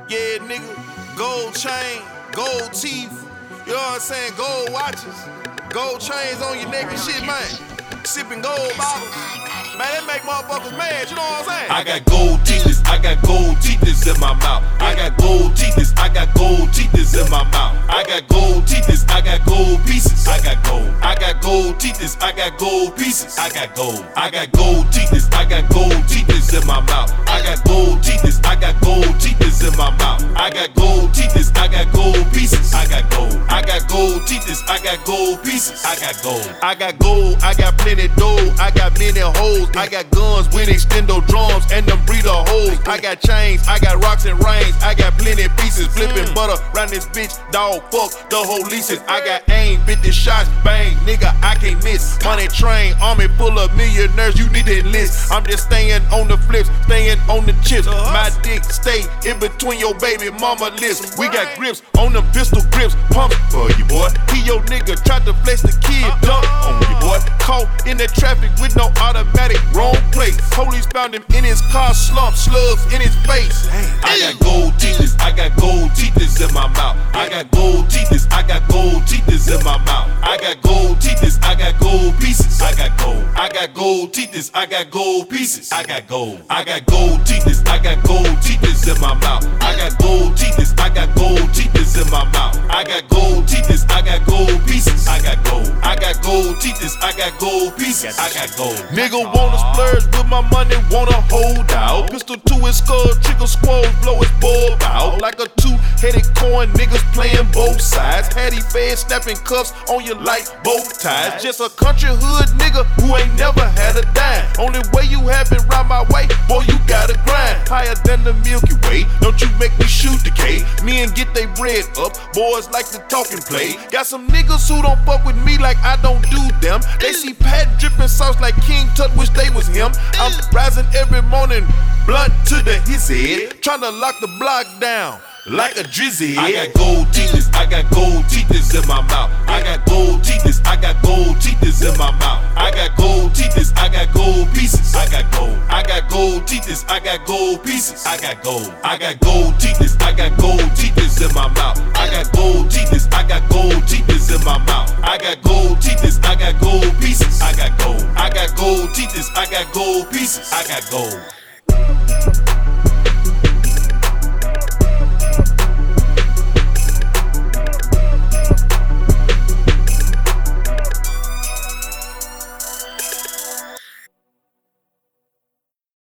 Yeah, nigga, gold chain, gold teeth, you know what I'm saying, gold watches, gold chains on your neck and shit, man. Sipping gold bottles, man, that make motherfuckers mad, you know what I'm saying? I got gold teethers, I got gold teethers in my mouth. I got gold teethers, I got gold teethers in my mouth. I got gold teethers, I got gold pieces. I got gold. I got gold teethers, I got gold pieces. I got gold. I got gold teethers, I got gold teethers in my mouth. I got gold teethers, I got gold teethers in my mouth. I got gold teethers, I got gold pieces. I got gold. I got gold teethers, I got gold pieces. I got gold. I got gold, I got plenty dough, I got many hoes. I got guns with extendo drums and them breeder hoes. I got chains, I got rocks and rings, I got plenty pieces. Flipping butter round this bitch, dog, fuck the whole leases. I got aim, 50 shots, bang, nigga, I can't miss. Money train, army full of millionaires, you need to enlist. I'm just staying on the flips, staying on the chips. My dick stay in between your baby mama lips. We got grips on them pistol grips, pumps for you, boy. He your nigga, tried to flex the kid, dunk on you, boy. Caught in the traffic with no automatic, wrong plate. Police found him in his car, slump, slugs in his face. I got gold teethers, I got gold teethers in my mouth. I got gold teethers, I got gold teethers in my mouth. I got gold teethers, I got gold pieces. I got gold. I got gold teethers, I got gold pieces. I got gold. I got gold teethers, I got gold teethers in my mouth. I got gold teethers, I got gold teethers in my mouth. I got gold teethers, I got gold pieces. I got gold. I got gold teethers, I got gold pieces. I got gold. Nigga wanna splurge with my money, wanna hold out. Pistol to his skull, trigger squalls, blow his bulb out. Like a two-headed coin, niggas playing both sides. Hattie fed snapping cuffs on you like bow ties. Just a country hood nigga who ain't never had a dime. Only way you have been round my way, boy, you gotta grind. Higher than the Milky Way, don't you make me shoot the K. Me and get they bread up, boys like to talk and play. Got some niggas who don't fuck with me like I don't do them. They see Pat dripping sauce like King Tut, wish they was him. I'm rising every morning, blunt to the his head, tryna lock the block down like a drizzy. I got gold teethers, I got gold teethers in my mouth. I got gold teethers, I got gold teethers in my mouth. I got gold teethers, I got gold pieces. I got gold. I got gold teethers, I got gold pieces. I got gold. I got gold teethers, I got gold teethers in my mouth. I got gold teethers, I got gold teethers in my mouth. I got gold teethers, I got gold pieces. I got gold. I got gold teethers, I got gold pieces. I got gold.